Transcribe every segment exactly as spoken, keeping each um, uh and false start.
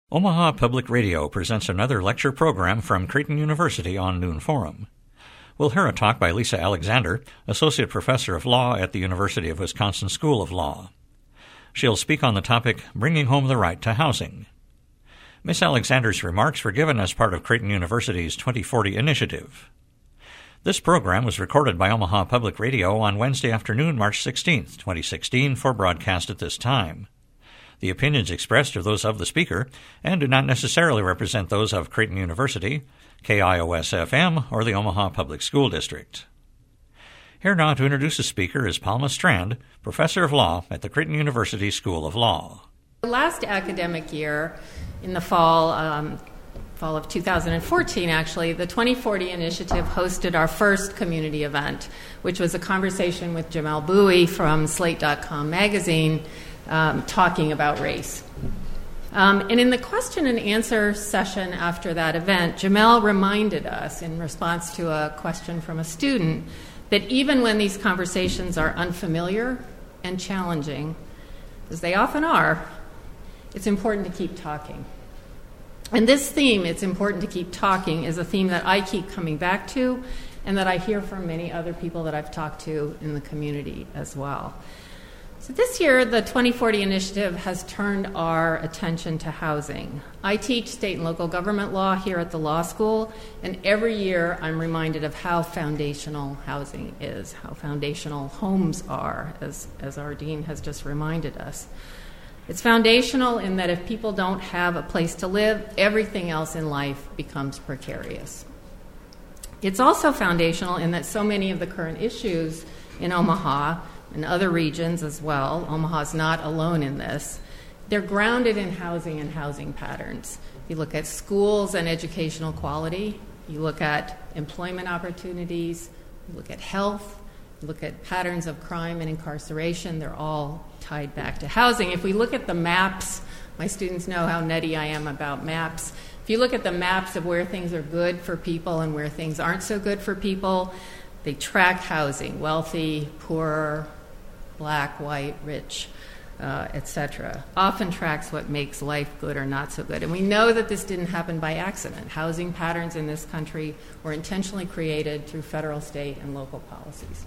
Omaha Public Radio presents another lecture program from Creighton University on Noon Forum. We'll hear a talk by Lisa Alexander, Associate Professor of Law at the University of Wisconsin School of Law. She'll speak on the topic, Bringing Home the Right to Housing. Miz Alexander's remarks were given as part of Creighton University's twenty forty initiative. This program was recorded by Omaha Public Radio on Wednesday afternoon, March sixteenth, twenty sixteen, for broadcast at this time. The opinions expressed are those of the speaker and do not necessarily represent those of Creighton University, K I O S F M, or the Omaha Public School District. Here now to introduce the speaker is Palma Strand, Professor of Law at the Creighton University School of Law. Last academic year, in the fall, um, fall of two thousand fourteen actually, the twenty forty Initiative hosted our first community event, which was a conversation with Jamel Bowie from Slate dot com magazine, Um, talking about race. Um, and in the question and answer session after that event, Jamel reminded us, in response to a question from a student, that even when these conversations are unfamiliar and challenging, as they often are, it's important to keep talking. And this theme, it's important to keep talking, is a theme that I keep coming back to and that I hear from many other people that I've talked to in the community as well. So this year, the twenty forty Initiative has turned our attention to housing. I teach state and local government law here at the law school, and every year I'm reminded of how foundational housing is, how foundational homes are, as, as our dean has just reminded us. It's foundational in that if people don't have a place to live, everything else in life becomes precarious. It's also foundational in that so many of the current issues in Omaha and other regions as well, Omaha's not alone in this, they're grounded in housing and housing patterns. You look at schools and educational quality, you look at employment opportunities, you look at health, you look at patterns of crime and incarceration, they're all tied back to housing. If we look at the maps, my students know how nutty I am about maps. If you look at the maps of where things are good for people and where things aren't so good for people, they track housing, wealthy, poorer, black, white, rich, uh, et cetera. Often tracks what makes life good or not so good. And we know that this didn't happen by accident. Housing patterns in this country were intentionally created through federal, state, and local policies.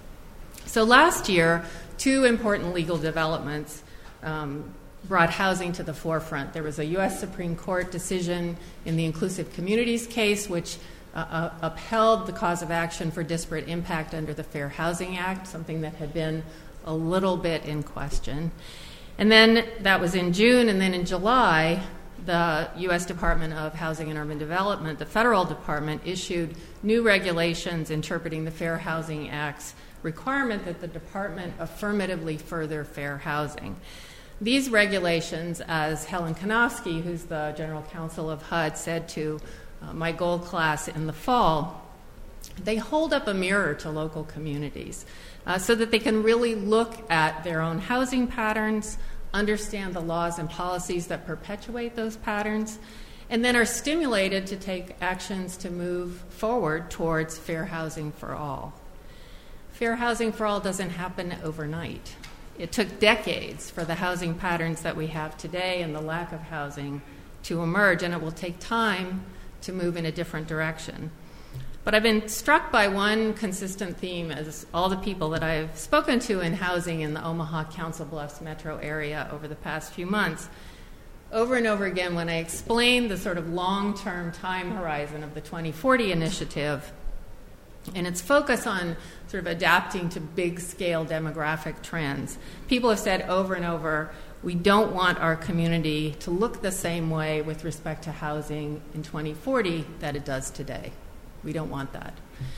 So last year, two important legal developments um, brought housing to the forefront. There was a U S Supreme Court decision in the Inclusive Communities case, which uh, uh, upheld the cause of action for disparate impact under the Fair Housing Act, something that had been a little bit in question. And then that was in June, and then in July, the U S Department of Housing and Urban Development, the federal department, issued new regulations interpreting the Fair Housing Act's requirement that the department affirmatively further fair housing. These regulations, as Helen Kanofsky, who's the general counsel of H U D, said to uh, my Gold class in the fall, they hold up a mirror to local communities uh, so that they can really look at their own housing patterns, understand the laws and policies that perpetuate those patterns, and then are stimulated to take actions to move forward towards fair housing for all. Fair housing for all doesn't happen overnight. It took decades for the housing patterns that we have today and the lack of housing to emerge, and it will take time to move in a different direction. But I've been struck by one consistent theme as all the people that I've spoken to in housing in the Omaha Council Bluffs metro area over the past few months. Over and over again, when I explain the sort of long-term time horizon of the twenty forty Initiative and its focus on sort of adapting to big-scale demographic trends, people have said over and over, we don't want our community to look the same way with respect to housing in twenty forty that it does today. We don't want that.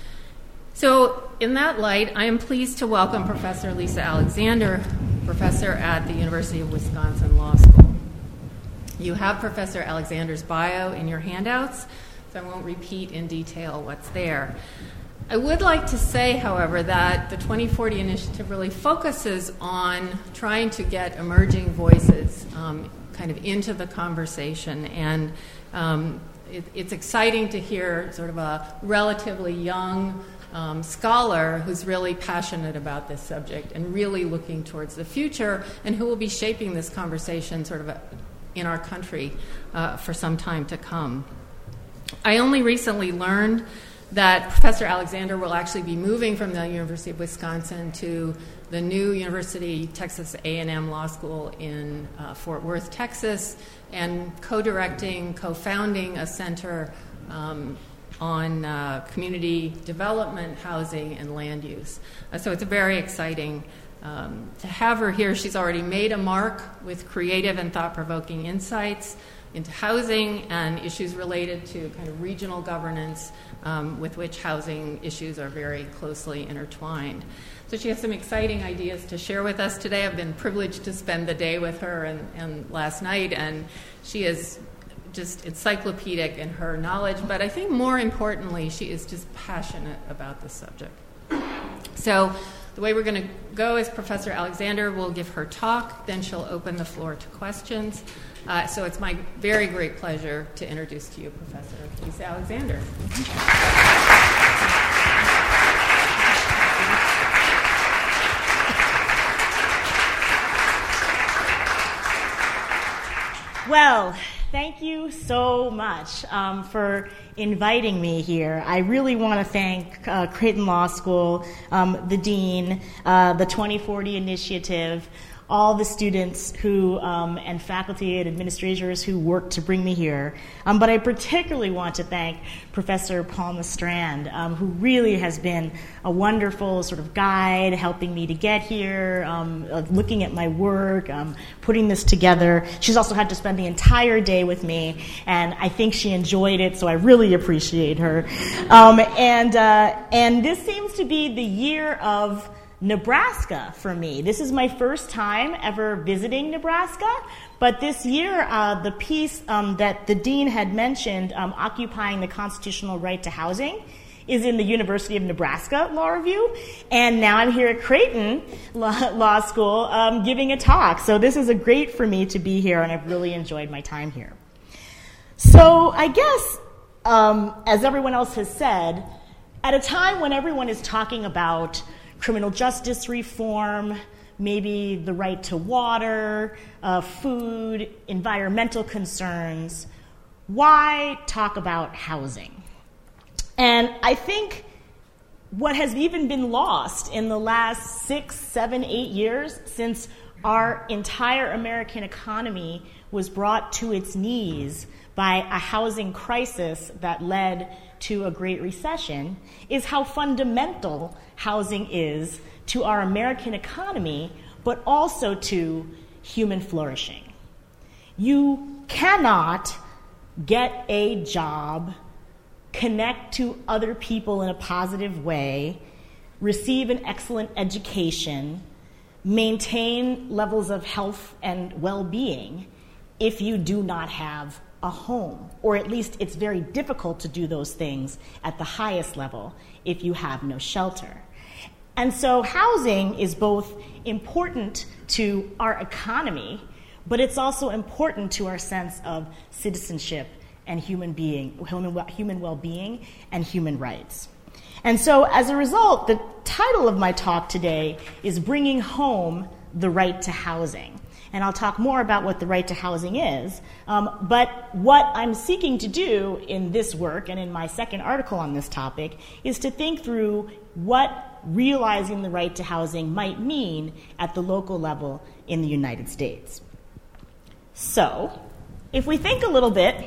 So in that light, I am pleased to welcome Professor Lisa Alexander, professor at the University of Wisconsin Law School. You have Professor Alexander's bio in your handouts, so I won't repeat in detail what's there. I would like to say, however, that the twenty forty Initiative really focuses on trying to get emerging voices um, kind of into the conversation, and um, it, it's exciting to hear sort of a relatively young um, scholar who's really passionate about this subject and really looking towards the future, and who will be shaping this conversation sort of a, in our country uh, for some time to come. I only recently learned that Professor Alexander will actually be moving from the University of Wisconsin to the new University Texas A and M Law School in uh, Fort Worth, Texas, and co-directing, co-founding a center um, on uh, community development, housing, and land use. Uh, so it's very exciting um, to have her here. She's already made a mark with creative and thought-provoking insights into housing and issues related to kind of regional governance, um, with which housing issues are very closely intertwined. So she has some exciting ideas to share with us today. I've been privileged to spend the day with her and, and last night, and she is just encyclopedic in her knowledge, but I think more importantly, she is just passionate about this subject. So the way we're going to go is Professor Alexander will give her talk, then she'll open the floor to questions. Uh, so it's my very great pleasure to introduce to you Professor Lisa Alexander. Well, thank you so much um, for inviting me here. I really want to thank uh, Creighton Law School, um, the dean, uh, the twenty forty Initiative, all the students who um, and faculty and administrators who worked to bring me here. Um, but I particularly want to thank Professor Palma Strand, um, who really has been a wonderful sort of guide, helping me to get here, um, uh, looking at my work, um, putting this together. She's also had to spend the entire day with me, and I think she enjoyed it, so I really appreciate her. Um, and uh, and this seems to be the year of Nebraska for me. This is my first time ever visiting Nebraska, but this year uh, the piece um, that the dean had mentioned, um, Occupying the Constitutional Right to Housing, is in the University of Nebraska Law Review, and now I'm here at Creighton Law, Law School um, giving a talk. So this is a great for me to be here, and I've really enjoyed my time here. So I guess, um, as everyone else has said, at a time when everyone is talking about criminal justice reform, maybe the right to water, uh, food, environmental concerns, why talk about housing? And I think what has even been lost in the last six, seven, eight years since our entire American economy was brought to its knees by a housing crisis that led to a Great Recession is how fundamental housing is to our American economy, but also to human flourishing. You cannot get a job, connect to other people in a positive way, receive an excellent education, maintain levels of health and well-being if you do not have a home, or at least it's very difficult to do those things at the highest level if you have no shelter. And so housing is both important to our economy, but it's also important to our sense of citizenship and human being, human well-being and human rights. And so as a result, the title of my talk today is Bringing Home the Right to Housing. And I'll talk more about what the right to housing is. Um, but what I'm seeking to do in this work and in my second article on this topic is to think through what realizing the right to housing might mean at the local level in the United States. So, if we think a little bit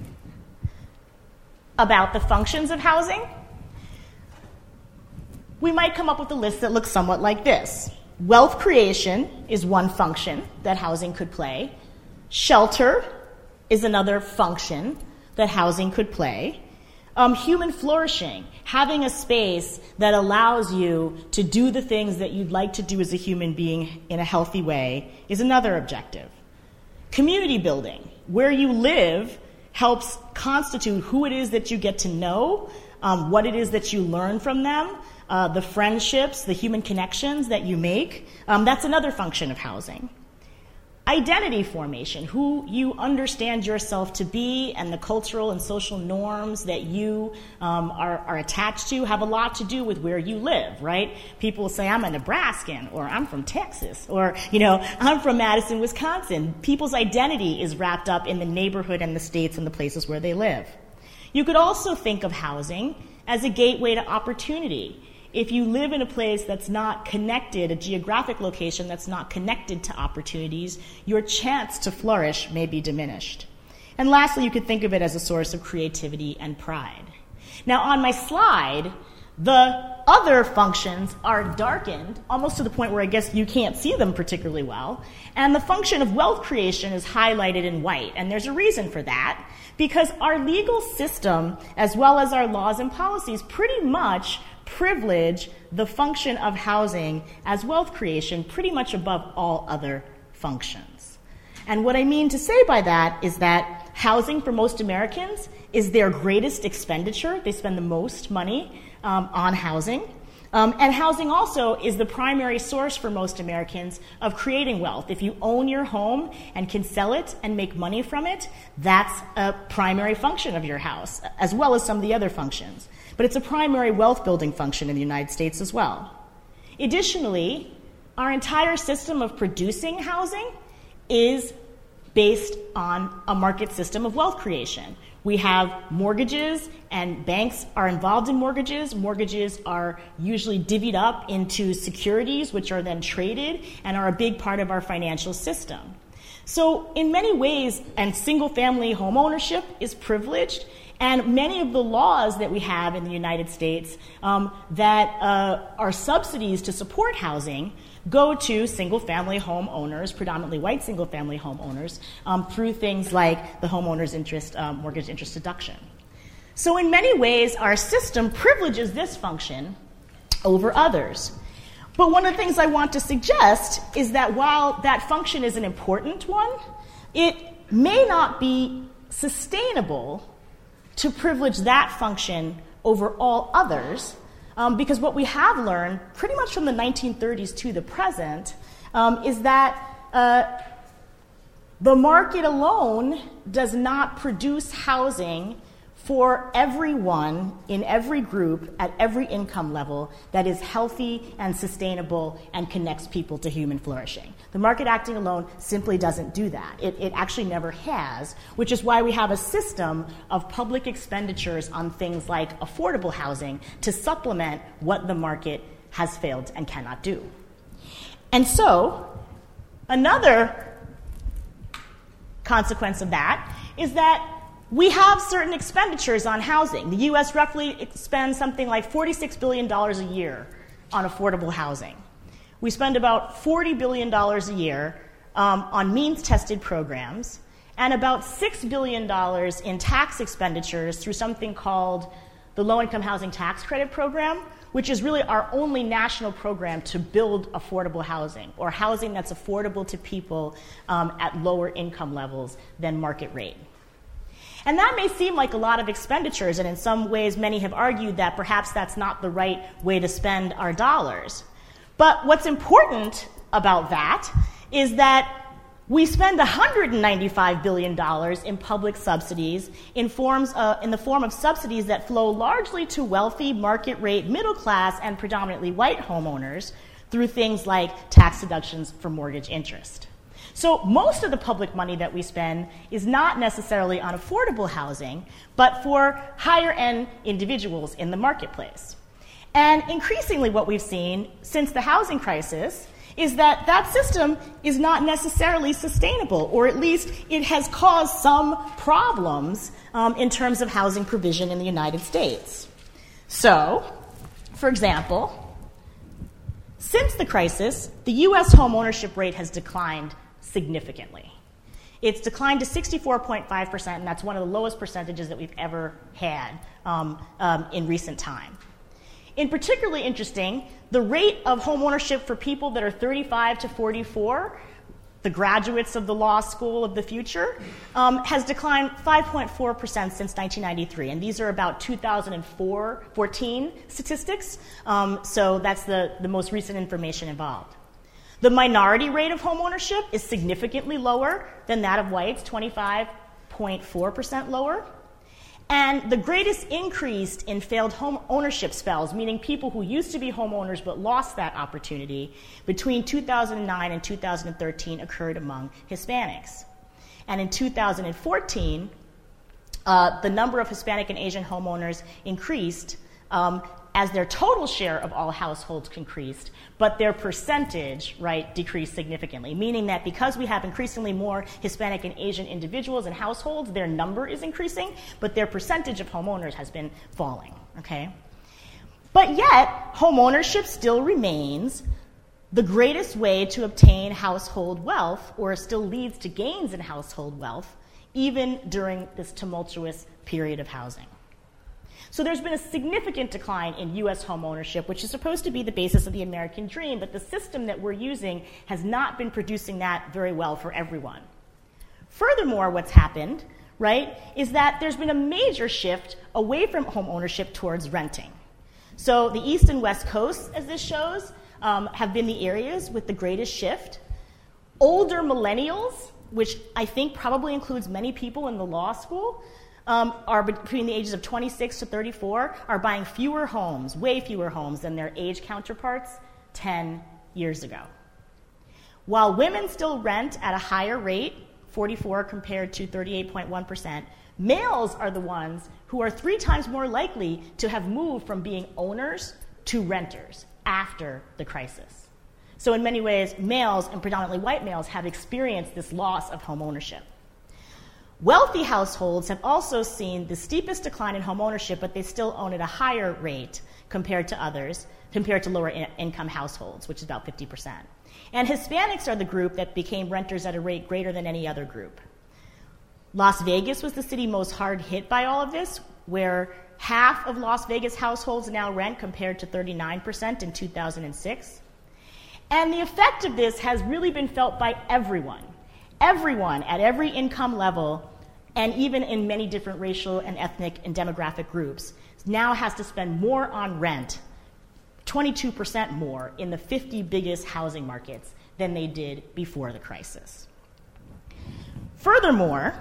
about the functions of housing, we might come up with a list that looks somewhat like this. Wealth creation is one function that housing could play. Shelter is another function that housing could play. Um, human flourishing, having a space that allows you to do the things that you'd like to do as a human being in a healthy way, is another objective. Community building, where you live, helps constitute who it is that you get to know, um, what it is that you learn from them, uh, the friendships, the human connections that you make. Um, that's another function of housing. Identity formation, who you understand yourself to be, and the cultural and social norms that you um, are, are attached to have a lot to do with where you live, right? People say, I'm a Nebraskan, or I'm from Texas, or, you know, I'm from Madison, Wisconsin. People's identity is wrapped up in the neighborhood and the states and the places where they live. You could also think of housing as a gateway to opportunity. If you live in a place that's not connected, a geographic location that's not connected to opportunities, your chance to flourish may be diminished. And lastly, you could think of it as a source of creativity and pride. Now, on my slide, the other functions are darkened, almost to the point where I guess you can't see them particularly well, and the function of wealth creation is highlighted in white. And there's a reason for that, because our legal system, as well as our laws and policies, pretty much privilege the function of housing as wealth creation pretty much above all other functions. And what I mean to say by that is that housing for most Americans is their greatest expenditure. They spend the most money um, on housing. Um, and housing also is the primary source for most Americans of creating wealth. If you own your home and can sell it and make money from it, that's a primary function of your house, as well as some of the other functions. But it's a primary wealth-building function in the United States as well. Additionally, our entire system of producing housing is based on a market system of wealth creation. We have mortgages, and banks are involved in mortgages. Mortgages are usually divvied up into securities, which are then traded and are a big part of our financial system. So in many ways, and single-family home ownership is privileged, and many of the laws that we have in the United States um, that uh, are subsidies to support housing go to single-family home owners, predominantly white single-family home owners, um, through things like the homeowner's interest, um, mortgage interest deduction. So in many ways, our system privileges this function over others. But one of the things I want to suggest is that while that function is an important one, it may not be sustainable to privilege that function over all others, um, because what we have learned pretty much from the nineteen thirties to the present um, is that uh, the market alone does not produce housing for everyone in every group at every income level that is healthy and sustainable and connects people to human flourishing. The market acting alone simply doesn't do that. It, it actually never has, which is why we have a system of public expenditures on things like affordable housing to supplement what the market has failed and cannot do. And so, another consequence of that is that we have certain expenditures on housing. The U S roughly spends something like forty-six billion dollars a year on affordable housing. We spend about forty billion dollars a year um, on means-tested programs, and about six billion dollars in tax expenditures through something called the Low-Income Housing Tax Credit Program, which is really our only national program to build affordable housing, or housing that's affordable to people um, at lower income levels than market rate. And that may seem like a lot of expenditures, and in some ways many have argued that perhaps that's not the right way to spend our dollars. But what's important about that is that we spend one hundred ninety-five billion dollars in public subsidies in, forms, uh, in the form of subsidies that flow largely to wealthy, market-rate, middle-class, and predominantly white homeowners through things like tax deductions for mortgage interest. So most of the public money that we spend is not necessarily on affordable housing, but for higher-end individuals in the marketplace. And increasingly what we've seen since the housing crisis is that that system is not necessarily sustainable, or at least it has caused some problems um, in terms of housing provision in the United States. So, for example, since the crisis, the U S home ownership rate has declined significantly. It's declined to sixty-four point five percent, and that's one of the lowest percentages that we've ever had um, um, in recent time. In particularly interesting, the rate of home ownership for people that are thirty-five to forty-four, the graduates of the law school of the future, um, has declined five point four percent since nineteen ninety-three, and these are about two thousand fourteen statistics, um, so that's the, the most recent information involved. The minority rate of homeownership is significantly lower than that of whites, twenty-five point four percent lower. And the greatest increase in failed home ownership spells, meaning people who used to be homeowners but lost that opportunity, between two thousand nine and two thousand thirteen occurred among Hispanics. And in two thousand fourteen, uh, the number of Hispanic and Asian homeowners increased um, as their total share of all households increased, but their percentage, right, decreased significantly, meaning that because we have increasingly more Hispanic and Asian individuals and households, their number is increasing, but their percentage of homeowners has been falling, okay? But yet, homeownership still remains the greatest way to obtain household wealth, or still leads to gains in household wealth, even during this tumultuous period of housing. So there's been a significant decline in U S home ownership, which is supposed to be the basis of the American dream, but the system that we're using has not been producing that very well for everyone. Furthermore, what's happened, right, is that there's been a major shift away from home ownership towards renting. So the East and West Coasts, as this shows, um, have been the areas with the greatest shift. Older millennials, which I think probably includes many people in the law school, Um, are between the ages of twenty-six to thirty-four, are buying fewer homes, way fewer homes than their age counterparts ten years ago. While women still rent at a higher rate, forty-four compared to thirty-eight point one percent, males are the ones who are three times more likely to have moved from being owners to renters after the crisis. So in many ways, males, and predominantly white males, have experienced this loss of home ownership. Wealthy households have also seen the steepest decline in home ownership, but they still own at a higher rate compared to others, compared to lower in- income households, which is about fifty percent. And Hispanics are the group that became renters at a rate greater than any other group. Las Vegas was the city most hard hit by all of this, where half of Las Vegas households now rent compared to thirty-nine percent in two thousand six. And the effect of this has really been felt by everyone. Everyone at every income level, and even in many different racial and ethnic and demographic groups, now has to spend more on rent, twenty-two percent more in the fifty biggest housing markets than they did before the crisis. Furthermore,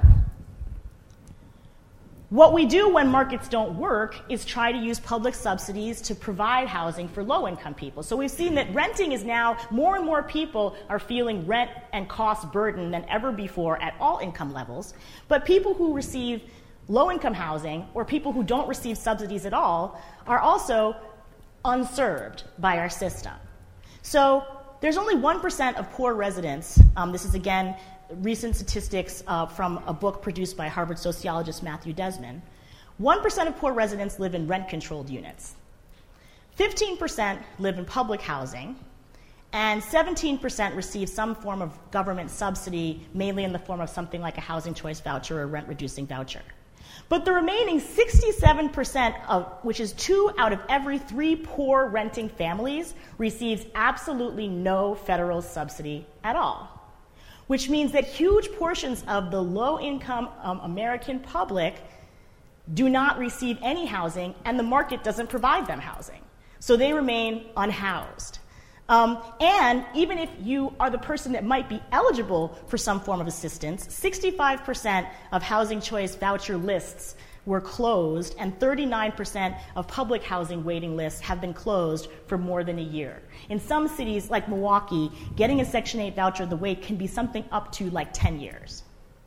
what we do when markets don't work is try to use public subsidies to provide housing for low-income people. So we've seen that renting is now, more and more people are feeling rent and cost burden than ever before at all income levels. But people who receive low-income housing, or people who don't receive subsidies at all, are also unserved by our system. So there's only one percent of poor residents, um, this is again recent statistics uh, from a book produced by Harvard sociologist Matthew Desmond, one percent of poor residents live in rent-controlled units. fifteen percent live in public housing, and seventeen percent receive some form of government subsidy, mainly in the form of something like a housing choice voucher or rent-reducing voucher. But the remaining sixty-seven percent, of, which is two out of every three poor renting families, receives absolutely no federal subsidy at all, which means that huge portions of the low-income um, American public do not receive any housing, and the market doesn't provide them housing. So they remain unhoused. Um, and even if you are the person that might be eligible for some form of assistance, sixty-five percent of housing choice voucher lists were closed, and thirty-nine percent of public housing waiting lists have been closed for more than a year. In some cities, like Milwaukee, getting a Section eight voucher, the wait can be something up to like ten years.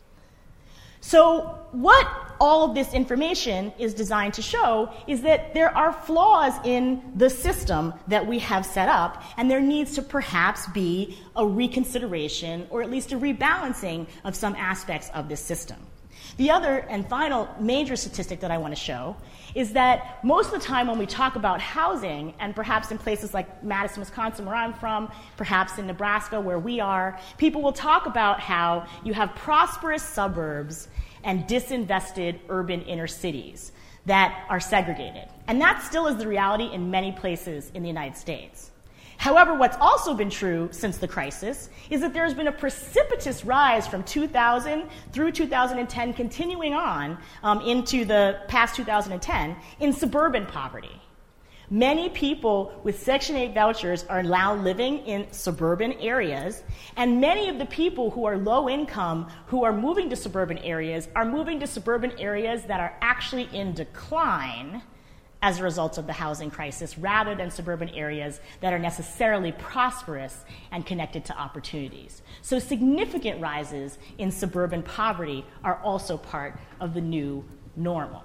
So what all of this information is designed to show is that there are flaws in the system that we have set up, and there needs to perhaps be a reconsideration or at least a rebalancing of some aspects of this system. The other and final major statistic that I want to show is that most of the time when we talk about housing, and perhaps in places like Madison, Wisconsin, where I'm from, perhaps in Nebraska, where we are, people will talk about how you have prosperous suburbs and disinvested urban inner cities that are segregated. And that still is the reality in many places in the United States. However, what's also been true since the crisis is that there's been a precipitous rise from two thousand through two thousand ten, continuing on um, into the past two thousand ten, in suburban poverty. Many people with Section eight vouchers are now living in suburban areas, and many of the people who are low income, who are moving to suburban areas, are moving to suburban areas that are actually in decline as a result of the housing crisis, rather than suburban areas that are necessarily prosperous and connected to opportunities. So significant rises in suburban poverty are also part of the new normal.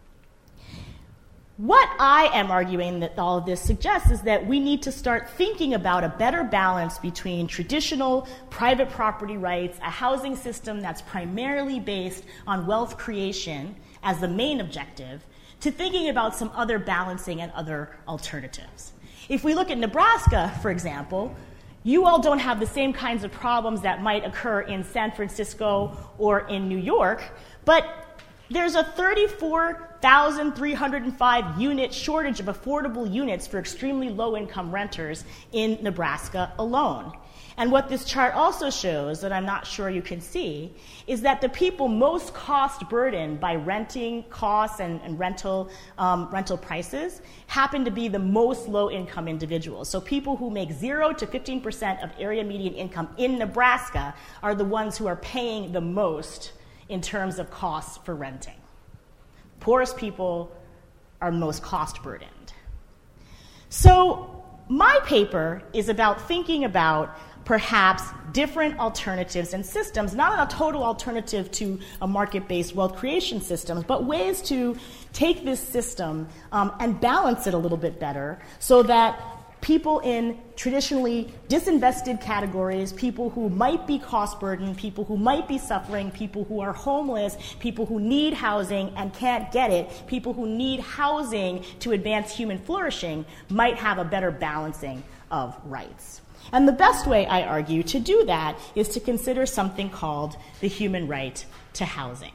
What I am arguing that all of this suggests is that we need to start thinking about a better balance between traditional private property rights, a housing system that's primarily based on wealth creation as the main objective, to thinking about some other balancing and other alternatives. If we look at Nebraska, for example, you all don't have the same kinds of problems that might occur in San Francisco or in New York, but there's a thirty-four thousand three hundred five unit shortage of affordable units for extremely low-income renters in Nebraska alone. And what this chart also shows, that I'm not sure you can see, is that the people most cost-burdened by renting costs and, and rental, um, rental prices happen to be the most low-income individuals. So people who make zero to fifteen percent of area median income in Nebraska are the ones who are paying the most in terms of costs for renting. Poorest people are most cost-burdened. So my paper is about thinking about perhaps different alternatives and systems, not a total alternative to a market-based wealth creation system, but ways to take this system um, and balance it a little bit better so that people in traditionally disinvested categories, people who might be cost-burdened, people who might be suffering, people who are homeless, people who need housing and can't get it, people who need housing to advance human flourishing, might have a better balancing of rights. And the best way, I argue, to do that is to consider something called the human right to housing.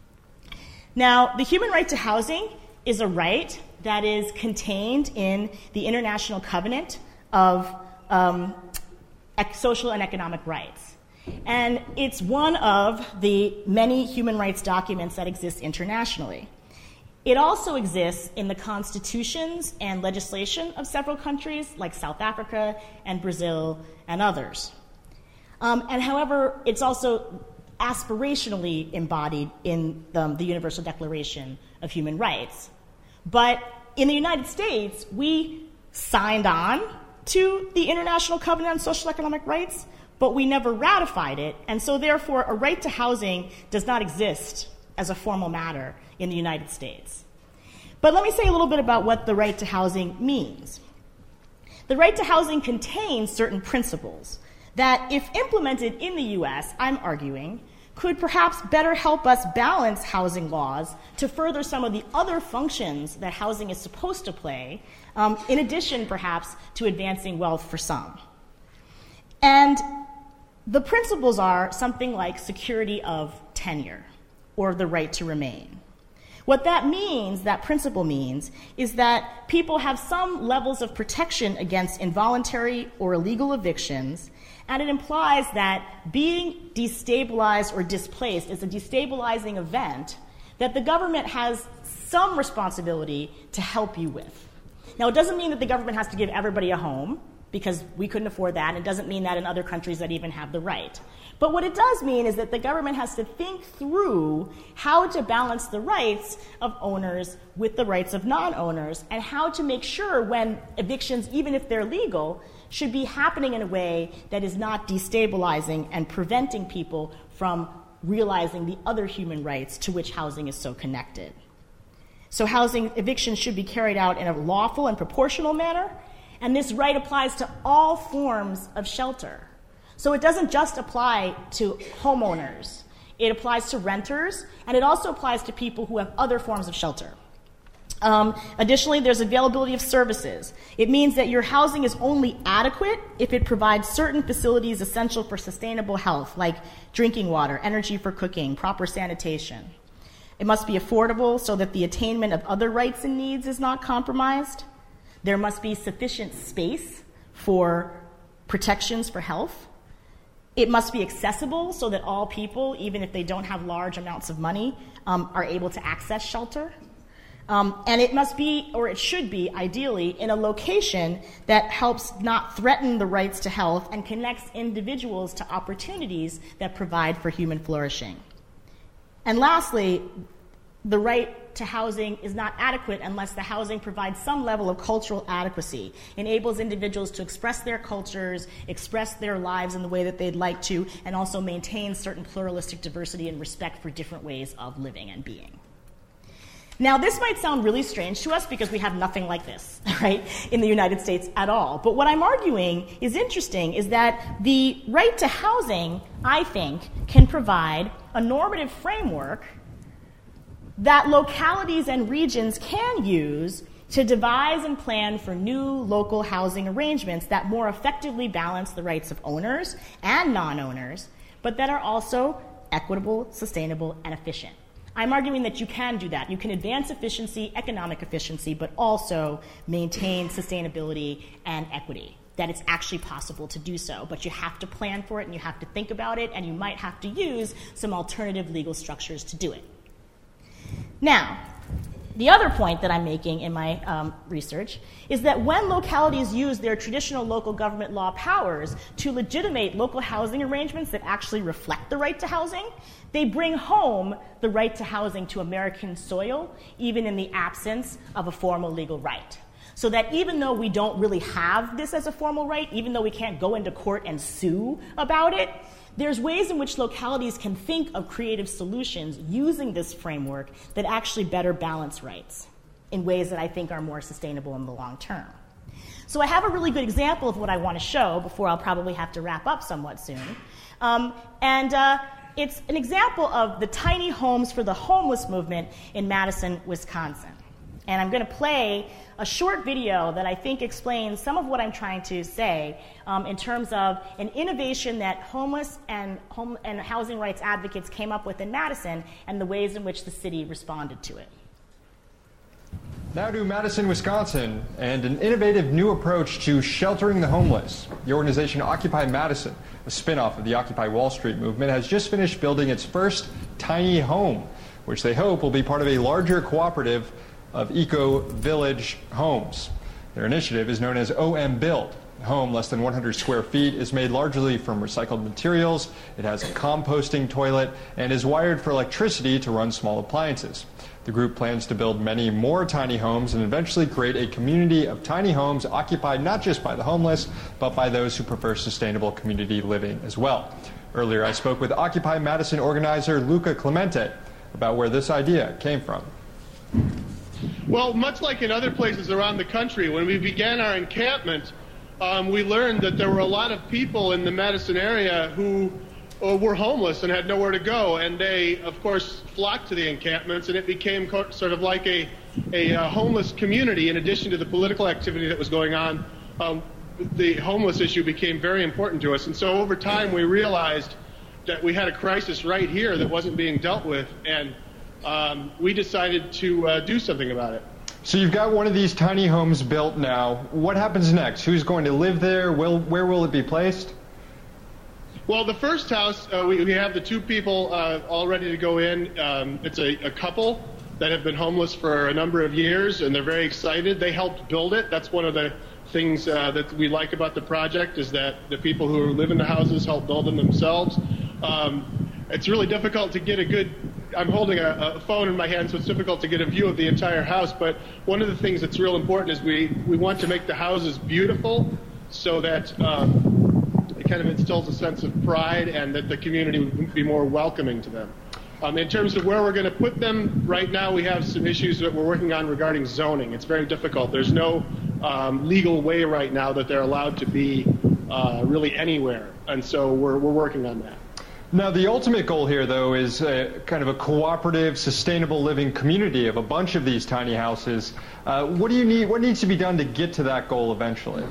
Now, the human right to housing is a right that is contained in the International Covenant of um, Social and Economic Rights. And it's one of the many human rights documents that exist internationally. It also exists in the constitutions and legislation of several countries like South Africa and Brazil and others. Um, and however, it's also aspirationally embodied in the, the Universal Declaration of Human Rights. But in the United States, we signed on to the International Covenant on Social and Economic Rights, but we never ratified it, and so therefore a right to housing does not exist as a formal matter in the United States. But let me say a little bit about what the right to housing means. The right to housing contains certain principles that, if implemented in the U S, I'm arguing, could perhaps better help us balance housing laws to further some of the other functions that housing is supposed to play, um, in addition, perhaps, to advancing wealth for some. And the principles are something like security of tenure, or the right to remain. What that means, that principle means, is that people have some levels of protection against involuntary or illegal evictions, and it implies that being destabilized or displaced is a destabilizing event that the government has some responsibility to help you with. Now, it doesn't mean that the government has to give everybody a home, because we couldn't afford that, and it doesn't mean that in other countries that even have the right. But what it does mean is that the government has to think through how to balance the rights of owners with the rights of non-owners, and how to make sure when evictions, even if they're legal, should be happening in a way that is not destabilizing and preventing people from realizing the other human rights to which housing is so connected. So housing evictions should be carried out in a lawful and proportional manner, and this right applies to all forms of shelter. So it doesn't just apply to homeowners. It applies to renters, and it also applies to people who have other forms of shelter. Um, additionally, there's availability of services. It means that your housing is only adequate if it provides certain facilities essential for sustainable health, like drinking water, energy for cooking, proper sanitation. It must be affordable so that the attainment of other rights and needs is not compromised. There must be sufficient space for protections for health. It must be accessible so that all people, even if they don't have large amounts of money, um, are able to access shelter. Um, and it must be, or it should be, ideally, in a location that helps not threaten the rights to health and connects individuals to opportunities that provide for human flourishing. And lastly, the right to housing is not adequate unless the housing provides some level of cultural adequacy, enables individuals to express their cultures, express their lives in the way that they'd like to, and also maintain certain pluralistic diversity and respect for different ways of living and being. Now, this might sound really strange to us because we have nothing like this, right, in the United States at all. But what I'm arguing is interesting is that the right to housing, I think, can provide a normative framework that localities and regions can use to devise and plan for new local housing arrangements that more effectively balance the rights of owners and non-owners, but that are also equitable, sustainable, and efficient. I'm arguing that you can do that. You can advance efficiency, economic efficiency, but also maintain sustainability and equity, that it's actually possible to do so. But you have to plan for it, and you have to think about it, and you might have to use some alternative legal structures to do it. Now, the other point that I'm making in my um, research is that when localities use their traditional local government law powers to legitimate local housing arrangements that actually reflect the right to housing, they bring home the right to housing to American soil, even in the absence of a formal legal right. So that even though we don't really have this as a formal right, even though we can't go into court and sue about it, there's ways in which localities can think of creative solutions using this framework that actually better balance rights in ways that I think are more sustainable in the long term. So I have a really good example of what I want to show before I'll probably have to wrap up somewhat soon. Um, and uh, it's an example of the tiny homes for the homeless movement in Madison, Wisconsin. And I'm going to play a short video that I think explains some of what I'm trying to say um, in terms of an innovation that homeless and, home and housing rights advocates came up with in Madison and the ways in which the city responded to it. Now to Madison, Wisconsin, and an innovative new approach to sheltering the homeless. The organization Occupy Madison, a spin-off of the Occupy Wall Street movement, has just finished building its first tiny home, which they hope will be part of a larger cooperative of eco-village homes. Their initiative is known as O M Build. The home, less than one hundred square feet, is made largely from recycled materials. It has a composting toilet and is wired for electricity to run small appliances. The group plans to build many more tiny homes and eventually create a community of tiny homes occupied not just by the homeless, but by those who prefer sustainable community living as well. Earlier, I spoke with Occupy Madison organizer Luca Clemente about where this idea came from. Well, much like in other places around the country, when we began our encampment, um, we learned that there were a lot of people in the Madison area who uh, were homeless and had nowhere to go, and they, of course, flocked to the encampments, and it became co- sort of like a, a uh, homeless community. In addition to the political activity that was going on, um, the homeless issue became very important to us, and so over time we realized that we had a crisis right here that wasn't being dealt with, and Um, we decided to uh, do something about it. So you've got one of these tiny homes built now. What happens next? Who's going to live there? Will, where will it be placed? Well, the first house, uh, we, we have the two people uh, all ready to go in. Um, it's a, a couple that have been homeless for a number of years, and they're very excited. They helped build it. That's one of the things uh, that we like about the project, is that the people who live in the houses help build them themselves. Um, it's really difficult to get a good I'm holding a, a phone in my hand, so it's difficult to get a view of the entire house, but one of the things that's real important is we, we want to make the houses beautiful so that um, it kind of instills a sense of pride and that the community would be more welcoming to them. Um, in terms of where we're going to put them, right now we have some issues that we're working on regarding zoning. It's very difficult. There's no um, legal way right now that they're allowed to be uh, really anywhere, and so we're, we're working on that. Now, the ultimate goal here, though, is a, kind of a cooperative, sustainable living community of a bunch of these tiny houses. Uh, what do you need? What needs to be done to get to that goal eventually?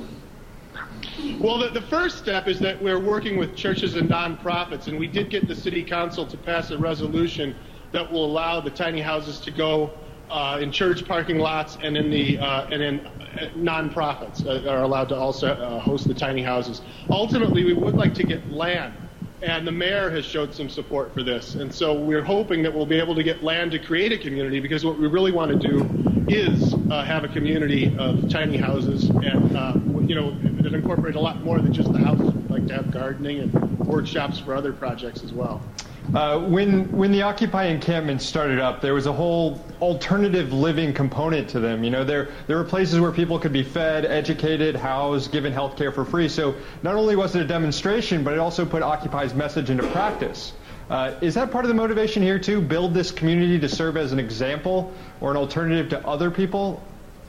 Well, the, the first step is that we're working with churches and nonprofits, and we did get the city council to pass a resolution that will allow the tiny houses to go uh, in church parking lots and in the uh, and in uh, nonprofits uh, are allowed to also uh, host the tiny houses. Ultimately, we would like to get land. And the mayor has showed some support for this. And so we're hoping that we'll be able to get land to create a community, because what we really want to do is uh, have a community of tiny houses and, uh, you know, that incorporate a lot more than just the houses. We'd like to have gardening and workshops for other projects as well. Uh, when when the Occupy encampments started up, there was a whole alternative living component to them. You know, there there were places where people could be fed, educated, housed, given health care for free. So not only was it a demonstration, but it also put Occupy's message into practice. Uh, is that part of the motivation here too? Build this community to serve as an example or an alternative to other people?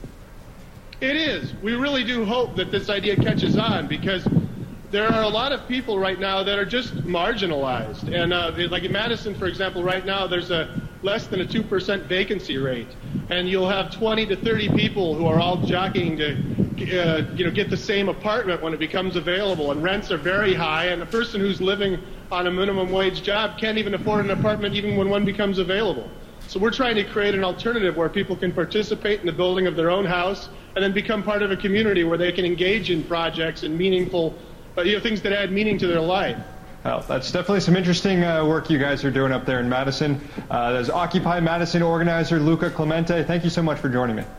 It is. We really do hope that this idea catches on, because there are a lot of people right now that are just marginalized. And uh, like in Madison, for example, right now there's a less than a two percent vacancy rate. And you'll have twenty to thirty people who are all jockeying to uh, you know, get the same apartment when it becomes available. And rents are very high. And the person who's living on a minimum wage job can't even afford an apartment even when one becomes available. So we're trying to create an alternative where people can participate in the building of their own house and then become part of a community where they can engage in projects and meaningful Uh, you know, things that add meaning to their life. Well, that's definitely some interesting uh, work you guys are doing up there in Madison. Uh, there's Occupy Madison organizer Luca Clemente. Thank you so much for joining me.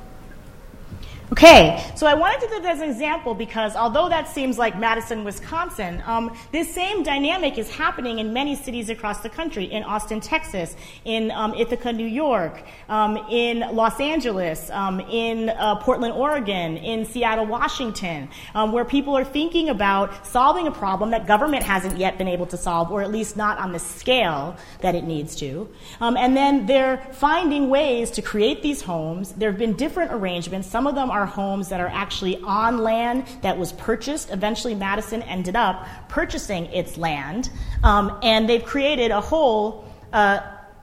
Okay, so I wanted to do this as an example because although that seems like Madison, Wisconsin, um, this same dynamic is happening in many cities across the country, in Austin, Texas, in um, Ithaca, New York, um, in Los Angeles, um, in uh, Portland, Oregon, in Seattle, Washington, um, where people are thinking about solving a problem that government hasn't yet been able to solve, or at least not on the scale that it needs to. Um, and then they're finding ways to create these homes. There have been different arrangements. Some of them are homes that are actually on land that was purchased. Eventually, Madison ended up purchasing its land, um, and they've created a whole uh,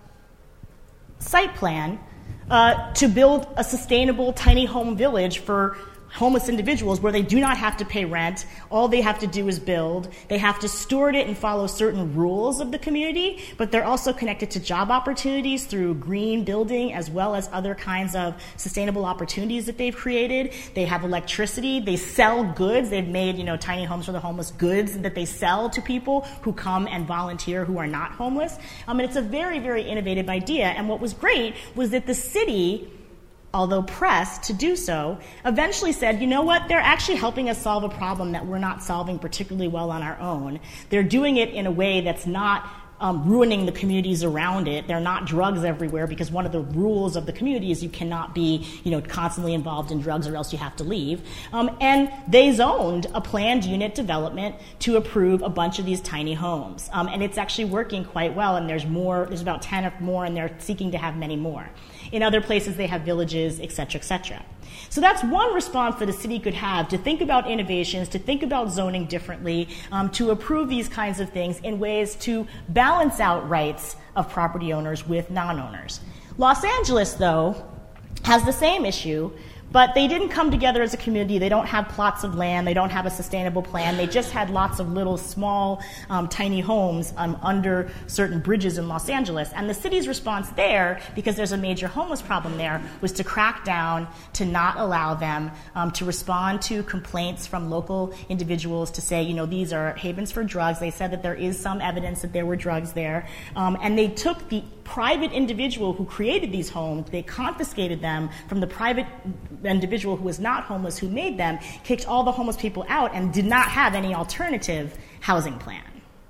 site plan uh, to build a sustainable tiny home village for homeless individuals where they do not have to pay rent. All they have to do is build. They have to steward it and follow certain rules of the community, but they're also connected to job opportunities through green building as well as other kinds of sustainable opportunities that they've created. They have electricity. They sell goods. They've made, you know, tiny homes for the homeless, goods that they sell to people who come and volunteer who are not homeless. Um, and it's a very, very innovative idea. And what was great was that the city, although pressed to do so, eventually said, you know what, they're actually helping us solve a problem that we're not solving particularly well on our own. They're doing it in a way that's not um, ruining the communities around it. They're not drugs everywhere, because one of the rules of the community is you cannot be, you know, constantly involved in drugs or else you have to leave. Um, and they zoned a planned unit development to approve a bunch of these tiny homes. Um, and it's actually working quite well, and there's more, there's about ten or more, and they're seeking to have many more. In other places, they have villages, et cetera, et cetera. So that's one response that a city could have, to think about innovations, to think about zoning differently, um, to approve these kinds of things in ways to balance out rights of property owners with non-owners. Los Angeles, though, has the same issue, but they didn't come together as a community. They don't have plots of land. They don't have a sustainable plan. They just had lots of little, small, um, tiny homes um, under certain bridges in Los Angeles. And the city's response there, because there's a major homeless problem there, was to crack down, to not allow them, um, to respond to complaints from local individuals to say, you know, these are havens for drugs. They said that there is some evidence that there were drugs there. Um, and they took the private individual who created these homes, they confiscated them from the private individual who was not homeless who made them, kicked all the homeless people out, and did not have any alternative housing plan.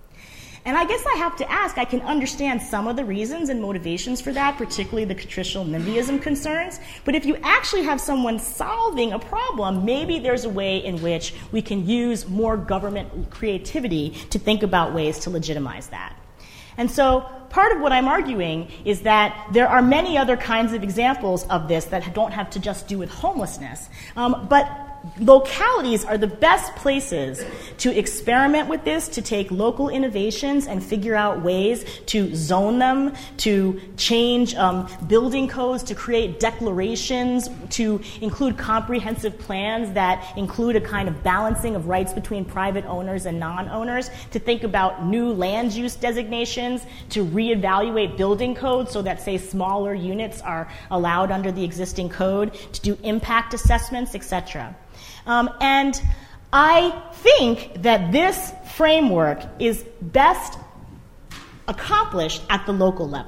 And I guess I have to ask, I can understand some of the reasons and motivations for that, particularly the traditional NIMBYism concerns, but if you actually have someone solving a problem, maybe there's a way in which we can use more government creativity to think about ways to legitimize that. And so part of what I'm arguing is that there are many other kinds of examples of this that don't have to just do with homelessness, um, but localities are the best places to experiment with this, to take local innovations and figure out ways to zone them, to change um, building codes, to create declarations, to include comprehensive plans that include a kind of balancing of rights between private owners and non-owners, to think about new land use designations, to reevaluate building codes so that, say, smaller units are allowed under the existing code, to do impact assessments, et cetera. Um, and I think that this framework is best accomplished at the local level,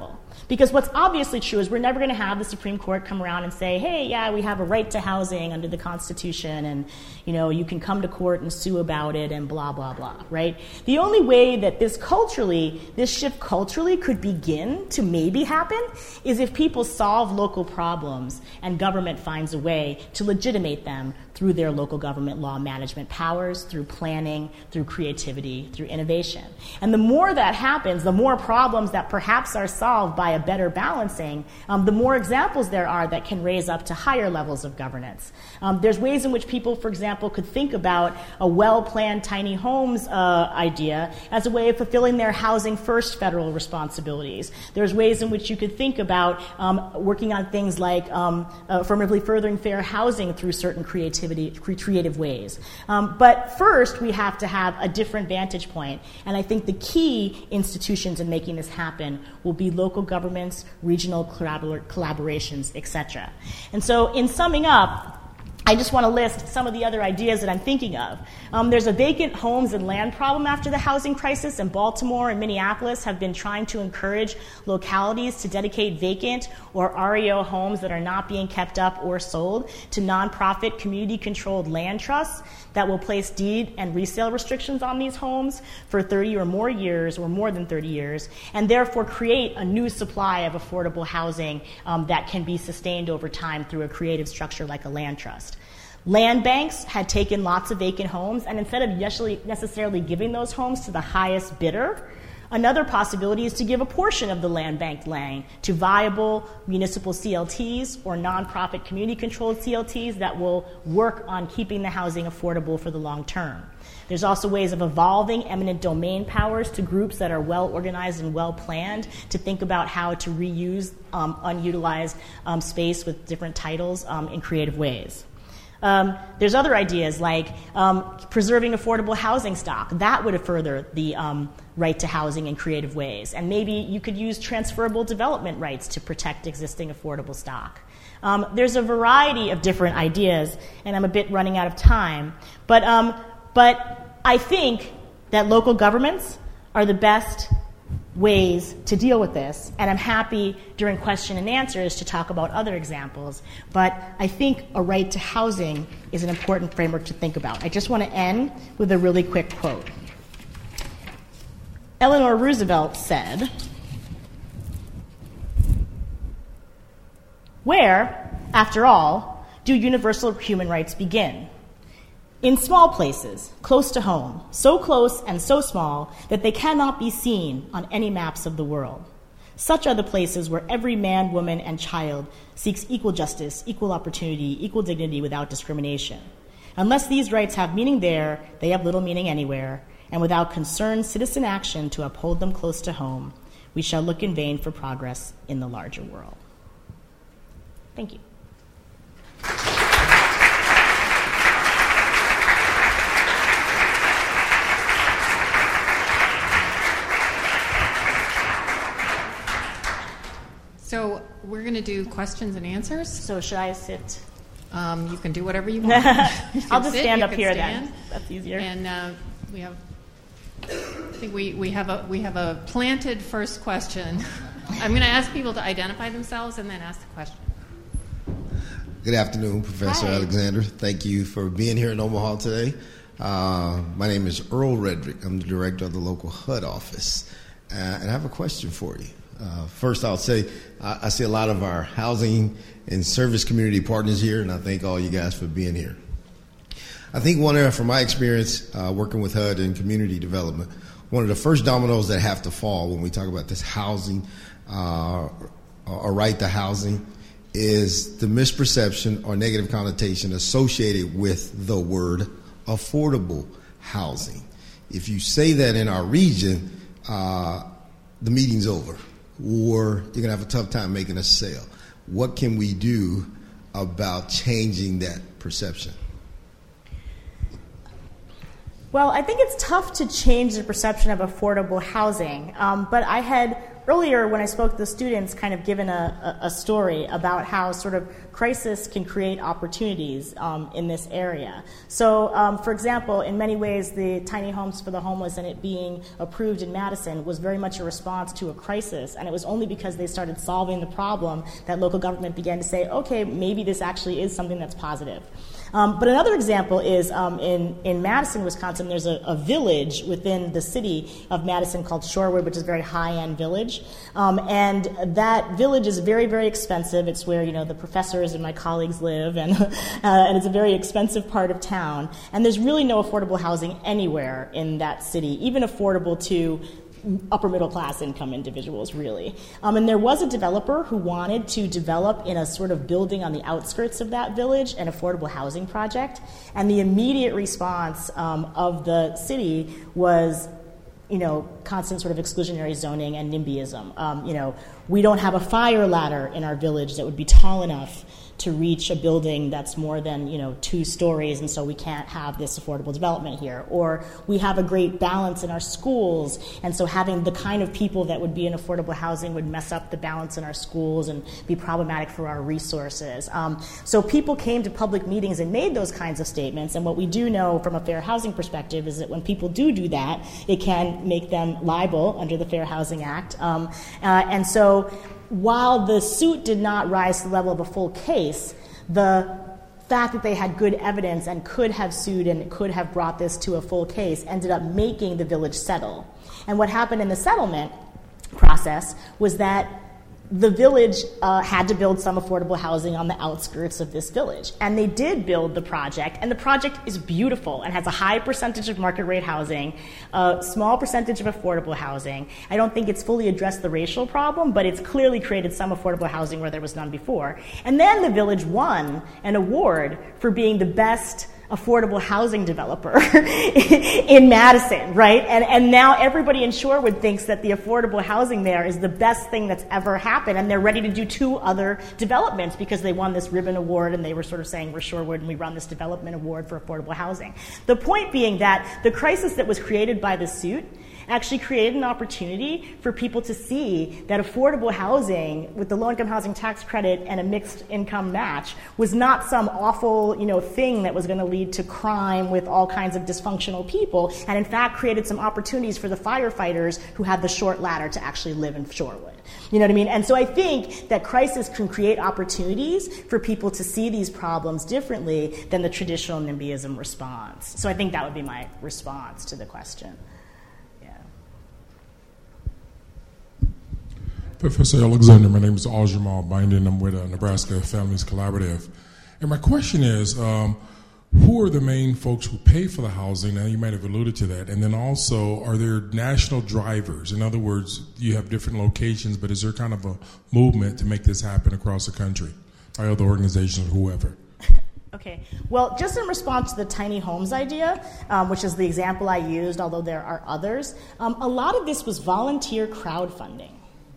Because what's obviously true is we're never going to have the Supreme Court come around and say, hey, yeah, we have a right to housing under the Constitution, and you know, you can come to court and sue about it and blah, blah, blah, right? The only way that this culturally, this shift culturally could begin to maybe happen is if people solve local problems and government finds a way to legitimate them through their local government law management powers, through planning, through creativity, through innovation. And the more that happens, the more problems that perhaps are solved by a better balancing, um, the more examples there are that can raise up to higher levels of governance. Um, there's ways in which people, for example, could think about a well-planned tiny homes uh, idea as a way of fulfilling their housing first federal responsibilities. There's ways in which you could think about um, working on things like um, affirmatively furthering fair housing through certain creativity, creative ways. Um, but first, we have to have a different vantage point. And I think the key institutions in making this happen will be local governments, regional collabor- collaborations, et cetera. And so in summing up, I just want to list some of the other ideas that I'm thinking of. Um, there's a vacant homes and land problem after the housing crisis, and Baltimore and Minneapolis have been trying to encourage localities to dedicate vacant or R E O homes that are not being kept up or sold to nonprofit community-controlled land trusts that will place deed and resale restrictions on these homes for thirty or more years, or more than thirty years, and therefore create a new supply of affordable housing um, that can be sustained over time through a creative structure like a land trust. Land banks had taken lots of vacant homes, and instead of necessarily giving those homes to the highest bidder, another possibility is to give a portion of the land banked land to viable municipal C L Ts or nonprofit community-controlled C L Ts that will work on keeping the housing affordable for the long term. There's also ways of evolving eminent domain powers to groups that are well organized and well planned to think about how to reuse um, unutilized um, space with different titles um, in creative ways. Um, there's other ideas like um, preserving affordable housing stock. That would further the um, right to housing in creative ways. And maybe you could use transferable development rights to protect existing affordable stock. Um, there's a variety of different ideas, and I'm a bit running out of time. But, um, but I think that local governments are the best ways to deal with this, and I'm happy during question and answers to talk about other examples, but I think a right to housing is an important framework to think about. I just want to end with a really quick quote. Eleanor Roosevelt said, "Where, after all, do universal human rights begin? In small places, close to home, so close and so small that they cannot be seen on any maps of the world. Such are the places where every man, woman, and child seeks equal justice, equal opportunity, equal dignity without discrimination. Unless these rights have meaning there, they have little meaning anywhere, and without concerned citizen action to uphold them close to home, we shall look in vain for progress in the larger world." Thank you. So we're going to do questions and answers. So should I sit? Um, you can do whatever you want. You I'll just sit, stand you up can here stand. then. That's easier. And uh, we have, I think we, we have a we have a planted first question. I'm going to ask people to identify themselves and then ask the question. Good afternoon, Professor Hi. Alexander. Thank you for being here in Omaha today. Uh, my name is Earl Redrick. I'm the director of the local H U D office, uh, and I have a question for you. Uh, first, I'll say I, I see a lot of our housing and service community partners here, and I thank all you guys for being here. I think one of, from my experience uh, working with H U D and community development, one of the first dominoes that have to fall when we talk about this housing, uh, or right to housing, is the misperception or negative connotation associated with the word affordable housing. If you say that in our region, uh, the meeting's over, or you're going to have a tough time making a sale. What can we do about changing that perception? Well, I think it's tough to change the perception of affordable housing, um, but I had earlier when I spoke to the students, kind of given a, a, a story about how sort of crisis can create opportunities um, in this area. So, um, for example, in many ways, the tiny homes for the homeless and it being approved in Madison was very much a response to a crisis, and it was only because they started solving the problem that local government began to say, okay, maybe this actually is something that's positive. Um, but another example is um, in, in Madison, Wisconsin, there's a, a village within the city of Madison called Shorewood, which is a very high-end village. Um, and that village is very, very expensive. It's where, you know, the professors and my colleagues live, and, uh, and it's a very expensive part of town. And there's really no affordable housing anywhere in that city, even affordable to upper middle class income individuals, really. Um, and there was a developer who wanted to develop in a sort of building on the outskirts of that village an affordable housing project. And the immediate response um, of the city was, you know, constant sort of exclusionary zoning and NIMBYism. Um, you know, we don't have a fire ladder in our village that would be tall enough to reach a building that's more than, you know, two stories, and so we can't have this affordable development here. Or we have a great balance in our schools, and so having the kind of people that would be in affordable housing would mess up the balance in our schools and be problematic for our resources. Um, so people came to public meetings and made those kinds of statements, and what we do know from a fair housing perspective is that when people do do that, it can make them liable under the Fair Housing Act. Um, uh, and so while the suit did not rise to the level of a full case, the fact that they had good evidence and could have sued and could have brought this to a full case ended up making the village settle. And what happened in the settlement process was that the village uh, had to build some affordable housing on the outskirts of this village. And they did build the project, and the project is beautiful and has a high percentage of market rate housing, a small percentage of affordable housing. I don't think it's fully addressed the racial problem, but it's clearly created some affordable housing where there was none before. And then the village won an award for being the best affordable housing developer in Madison, right? And and now everybody in Shorewood thinks that the affordable housing there is the best thing that's ever happened, and they're ready to do two other developments because they won this ribbon award, and they were sort of saying, we're Shorewood and we run this development award for affordable housing. The point being that the crisis that was created by the suit actually created an opportunity for people to see that affordable housing with the low-income housing tax credit and a mixed income match was not some awful, you know, thing that was going to lead to crime with all kinds of dysfunctional people, and in fact created some opportunities for the firefighters who had the short ladder to actually live in Shorewood. You know what I mean? And so I think that crisis can create opportunities for people to see these problems differently than the traditional NIMBYism response. So I think that would be my response to the question. Professor Alexander, my name is Aljamal Binding. I'm with uh, Nebraska Families Collaborative. And my question is, um, who are the main folks who pay for the housing? Now, you might have alluded to that. And then also, are there national drivers? In other words, you have different locations, but is there kind of a movement to make this happen across the country by other organizations or whoever? Okay. Well, just in response to the tiny homes idea, um, which is the example I used, although there are others, um, a lot of this was volunteer crowdfunding.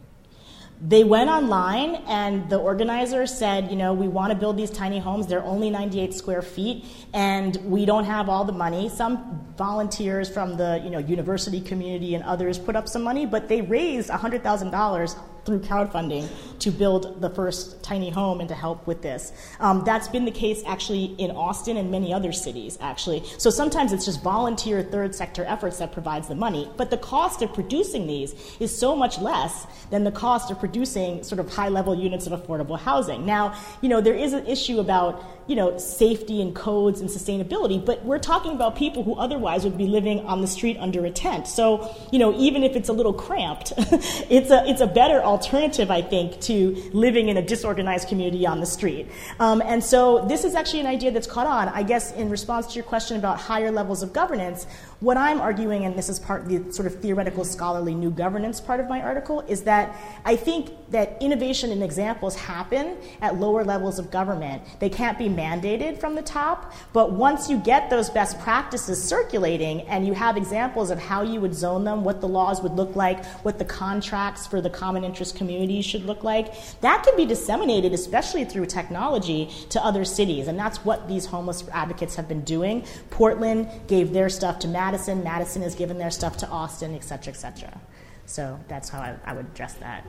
They went online, and the organizer said, you know, we want to build these tiny homes. They're only ninety-eight square feet, and we don't have all the money. Some volunteers from the, you know, university community and others put up some money, but they raised one hundred thousand dollars through crowdfunding to build the first tiny home and to help with this. Um, that's been the case actually in Austin and many other cities, actually. So sometimes it's just volunteer third sector efforts that provides the money, but the cost of producing these is so much less than the cost of producing sort of high-level units of affordable housing. Now, you know, there is an issue about, you know, safety and codes and sustainability, but we're talking about people who otherwise would be living on the street under a tent. So, you know, even if it's a little cramped, it's a it's a better alternative, I think, to living in a disorganized community on the street. Um, and so this is actually an idea that's caught on. I guess in response to your question about higher levels of governance, what I'm arguing, and this is part of the sort of theoretical scholarly new governance part of my article, is that I think that innovation and examples happen at lower levels of government. They can't be mandated from the top, but once you get those best practices circulating and you have examples of how you would zone them, what the laws would look like, what the contracts for the common interest communities should look like, that can be disseminated, especially through technology, to other cities. And that's what these homeless advocates have been doing. Portland gave their stuff to Madison. Madison has given their stuff to Austin, et cetera, et cetera. So that's how I, I would address that.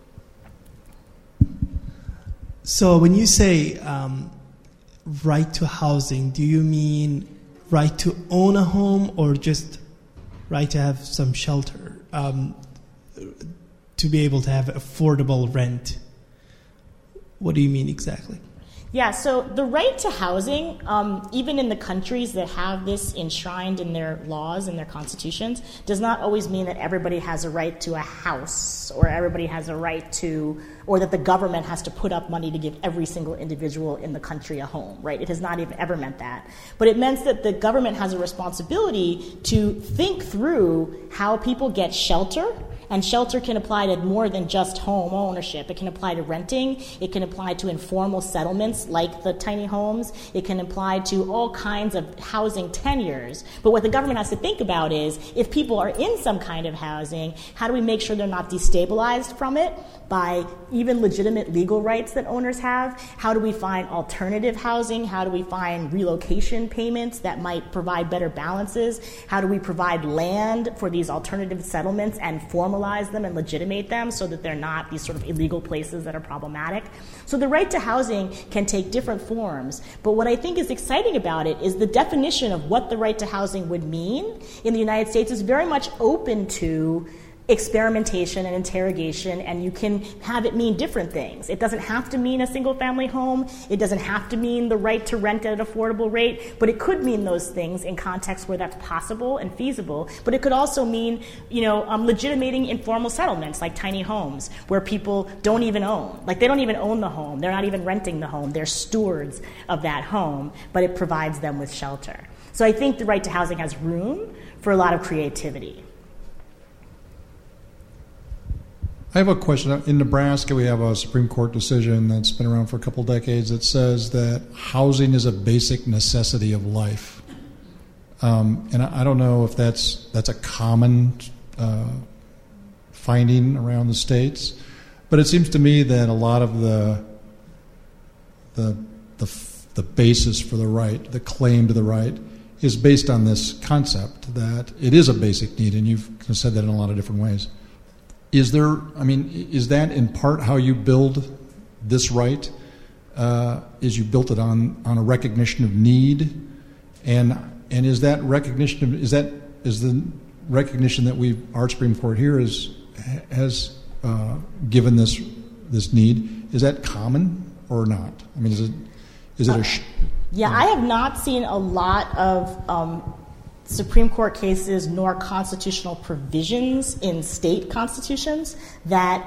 So when you say um, right to housing, do you mean right to own a home or just right to have some shelter, um, to be able to have affordable rent? What do you mean exactly? Yeah, so the right to housing, um, even in the countries that have this enshrined in their laws and their constitutions, does not always mean that everybody has a right to a house or everybody has a right to, or that the government has to put up money to give every single individual in the country a home, right? It has not even ever meant that. But it meant that the government has a responsibility to think through how people get shelter. And shelter can apply to more than just home ownership. It can apply to renting. It can apply to informal settlements like the tiny homes. It can apply to all kinds of housing tenures. But what the government has to think about is, if people are in some kind of housing, how do we make sure they're not destabilized from it by even legitimate legal rights that owners have? How do we find alternative housing? How do we find relocation payments that might provide better balances? How do we provide land for these alternative settlements and formalize them and legitimate them so that they're not these sort of illegal places that are problematic? So the right to housing can take different forms. But what I think is exciting about it is the definition of what the right to housing would mean in the United States is very much open to experimentation and interrogation, and you can have it mean different things. It doesn't have to mean a single-family home. It doesn't have to mean the right to rent at an affordable rate, but it could mean those things in contexts where that's possible and feasible. But it could also mean, you know, um, legitimating informal settlements like tiny homes where people don't even own. Like, they don't even own the home. They're not even renting the home. They're stewards of that home, but it provides them with shelter. So I think the right to housing has room for a lot of creativity. I have a question. In Nebraska, we have a Supreme Court decision that's been around for a couple decades that says that housing is a basic necessity of life. Um, and I, I don't know if that's that's a common uh, finding around the states, but it seems to me that a lot of the the the, the basis for the right, the claim to the right, is based on this concept that it is a basic need, and you've said that in a lot of different ways. Is there, I mean, is that in part how you build this right? Uh, is you built it on, on a recognition of need? And and is that recognition, of, is that, is the recognition that we, our Supreme Court here is, has uh, given this this need, is that common or not? I mean, is it, is it a... Sh- yeah, I have not seen a lot of... Um, Supreme Court cases nor constitutional provisions in state constitutions that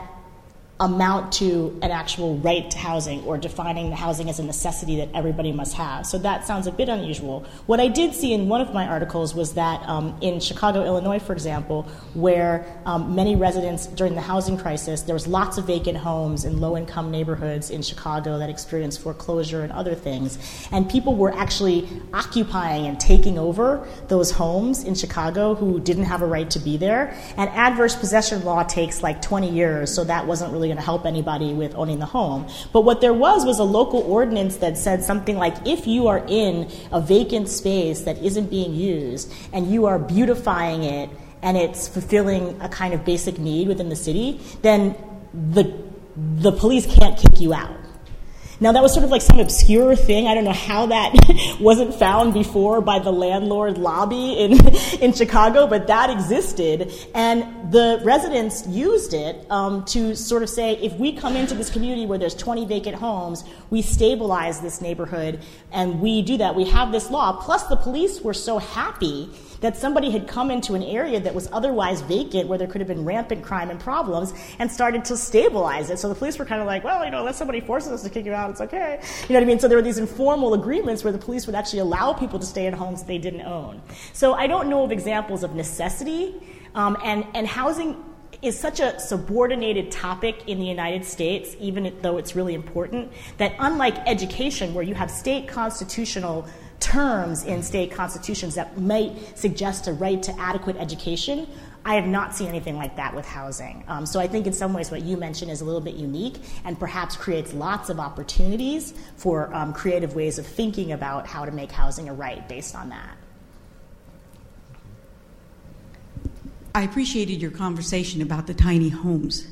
amount to an actual right to housing or defining the housing as a necessity that everybody must have. So that sounds a bit unusual. What I did see in one of my articles was that um, in Chicago, Illinois, for example, where um, many residents during the housing crisis, there was lots of vacant homes in low-income neighborhoods in Chicago that experienced foreclosure and other things. And people were actually occupying and taking over those homes in Chicago who didn't have a right to be there. And adverse possession law takes like twenty years, so that wasn't really going to help anybody with owning the home. But what there was was a local ordinance that said something like, if you are in a vacant space that isn't being used and you are beautifying it and it's fulfilling a kind of basic need within the city, then the the police can't kick you out. Now, that was sort of like some obscure thing. I don't know how that wasn't found before by the landlord lobby in in Chicago, but that existed. And the residents used it um, to sort of say, if we come into this community where there's twenty vacant homes, we stabilize this neighborhood, and we do that. We have this law. Plus, the police were so happy that somebody had come into an area that was otherwise vacant where there could have been rampant crime and problems and started to stabilize it. So the police were kind of like, well, you know, unless somebody forces us to kick you out, it's okay. You know what I mean? So there were these informal agreements where the police would actually allow people to stay in homes they didn't own. So I don't know of examples of necessity. Um, and, and housing is such a subordinated topic in the United States, even though it's really important, that unlike education, where you have state constitutional terms in state constitutions that might suggest a right to adequate education, I have not seen anything like that with housing. Um, so I think in some ways what you mentioned is a little bit unique and perhaps creates lots of opportunities for um, creative ways of thinking about how to make housing a right based on that. I appreciated your conversation about the tiny homes.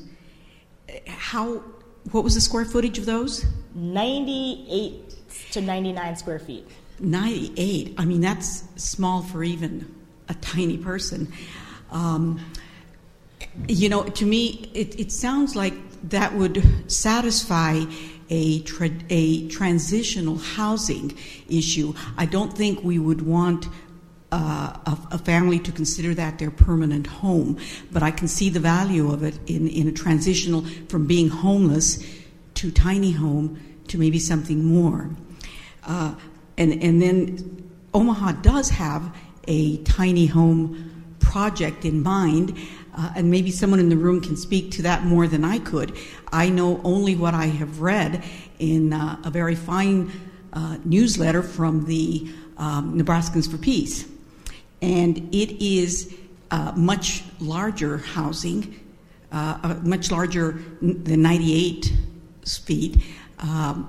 How, what was the square footage of those? ninety-eight to ninety-nine square feet. ninety-eight. I mean, that's small for even a tiny person. Um, you know, to me, it, it sounds like that would satisfy a tra- a transitional housing issue. I don't think we would want uh, a, a family to consider that their permanent home, but I can see the value of it in, in a transitional from being homeless to tiny home to maybe something more. Uh, and and then Omaha does have a tiny home project in mind, uh, and maybe someone in the room can speak to that more than I could. I know only what I have read in uh, a very fine uh, newsletter from the um, Nebraskans for Peace. And it is uh, much larger housing, uh, uh, much larger than ninety-eight feet, um,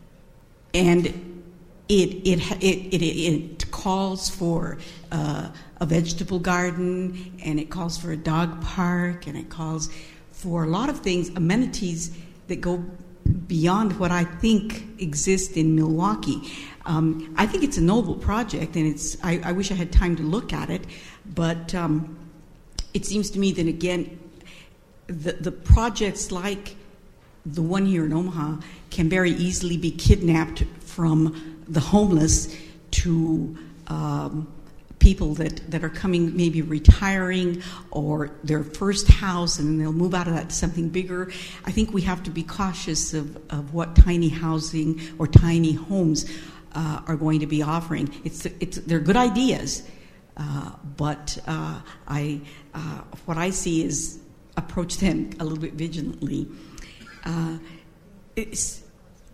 and it it it it, it calls for uh, a vegetable garden, and it calls for a dog park, and it calls for a lot of things, amenities that go beyond what I think exist in Milwaukee. Um, I think it's a noble project, and it's. I, I wish I had time to look at it, but um, it seems to me that again, the the projects like the one here in Omaha can very easily be kidnapped from the homeless to um, people that, that are coming, maybe retiring, or their first house, and then they'll move out of that to something bigger. I think we have to be cautious of, of what tiny housing or tiny homes uh, are going to be offering. It's it's they're good ideas, uh, but uh, I uh, what I see is approach them a little bit vigilantly. Uh, it's,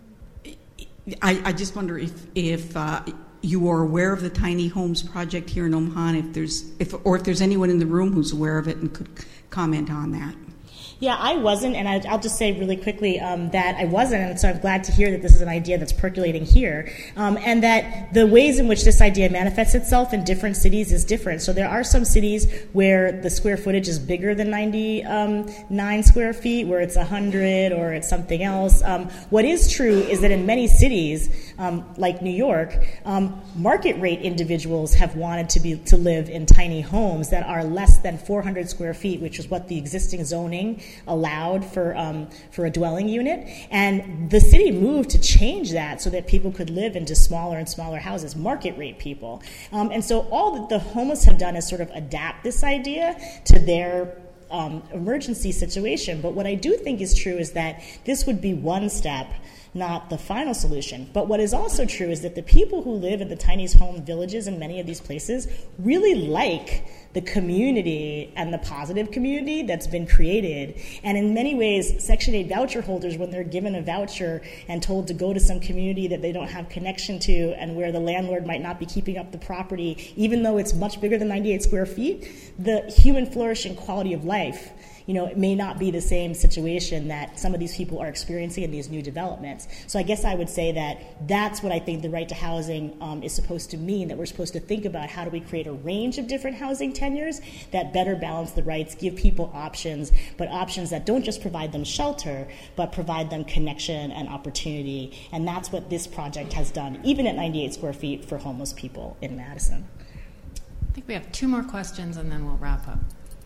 I, I just wonder if if uh, you are aware of the Tiny Homes project here in Omaha, and if there's if or if there's anyone in the room who's aware of it and could comment on that. Yeah, I wasn't, and I, I'll just say really quickly um, that I wasn't, and so I'm glad to hear that this is an idea that's percolating here, um, and that the ways in which this idea manifests itself in different cities is different. So there are some cities where the square footage is bigger than ninety-nine square feet, where it's one hundred or it's something else. Um, what is true is that in many cities, um, like New York, um, market rate individuals have wanted to be to live in tiny homes that are less than four hundred square feet, which is what the existing zoning allowed for um, for a dwelling unit, and the city moved to change that so that people could live into smaller and smaller houses, market rate people. Um, and so all that the homeless have done is sort of adapt this idea to their um, emergency situation. But what I do think is true is that this would be one step, not the final solution. But what is also true is that the people who live in the tiniest home villages in many of these places really like the community and the positive community that's been created. And in many ways, Section eight voucher holders, when they're given a voucher and told to go to some community that they don't have connection to and where the landlord might not be keeping up the property, even though it's much bigger than ninety-eight square feet, the human flourish and quality of life, you know, it may not be the same situation that some of these people are experiencing in these new developments. So I guess I would say that that's what I think the right to housing um, is supposed to mean, that we're supposed to think about how do we create a range of different housing tenures that better balance the rights, give people options, but options that don't just provide them shelter, but provide them connection and opportunity. And that's what this project has done, even at ninety-eight square feet for homeless people in Madison. I think we have two more questions and then we'll wrap up.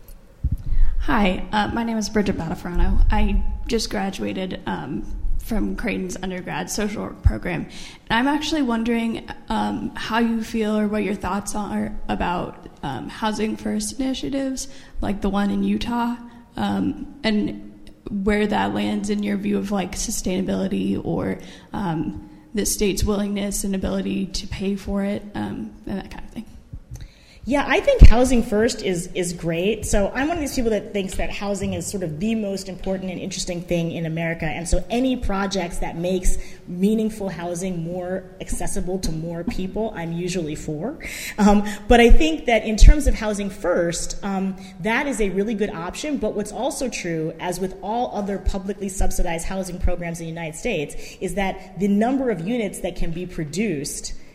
Hi, uh, my name is Bridget Batafrano. I just graduated um, from Creighton's undergrad social work program. And I'm actually wondering um, how you feel or what your thoughts are about um, housing first initiatives, like the one in Utah, um, and where that lands in your view of like sustainability or um, the state's willingness and ability to pay for it, um, and that kind of thing. Yeah, I think housing first is is great. So I'm one of these people that thinks that housing is sort of the most important and interesting thing in America. And so any projects that makes meaningful housing more accessible to more people, I'm usually for. Um, but I think that in terms of housing first, um, that is a really good option. But what's also true, as with all other publicly subsidized housing programs in the United States, is that the number of units that can be produced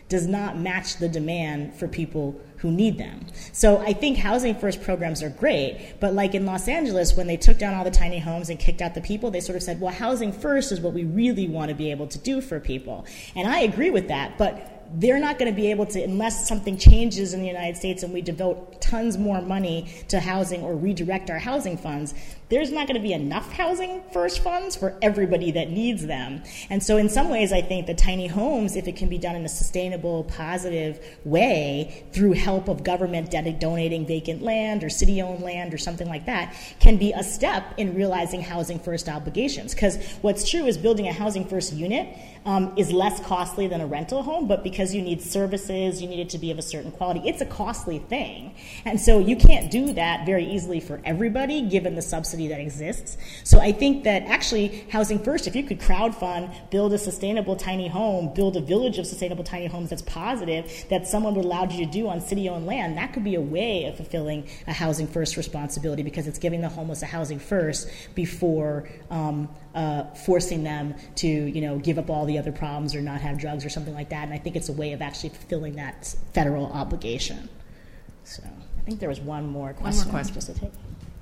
does not match the demand for people who need them. So I think Housing First programs are great, but like in Los Angeles, when they took down all the tiny homes and kicked out the people, they sort of said, well, Housing First is what we really want to be able to do for people. And I agree with that, but they're not going to be able to, unless something changes in the United States and we devote tons more money to housing or redirect our housing funds, there's not going to be enough Housing First funds for everybody that needs them. And so in some ways, I think the tiny homes, if it can be done in a sustainable, positive way through help of government donating vacant land or city-owned land or something like that, can be a step in realizing Housing First obligations. Because what's true is building a Housing First unit um, is less costly than a rental home, but because you need services, you need it to be of a certain quality, it's a costly thing. And so you can't do that very easily for everybody, given the subsidy that exists. So I think that actually Housing First, if you could crowdfund, build a sustainable tiny home, build a village of sustainable tiny homes that's positive, that someone would allow you to do on city-owned land, that could be a way of fulfilling a Housing First responsibility, because it's giving the homeless a housing first before um, uh, forcing them to, you know, give up all the other problems or not have drugs or something like that. And I think it's a way of actually fulfilling that federal obligation. So I think there was one more question. One more question. Just to take.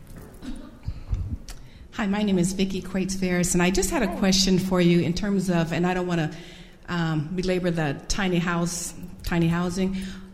Hi, my name is Vicki Quates-Ferris, and I just had a question for you in terms of, and I don't want to um, belabor the tiny house, tiny housing,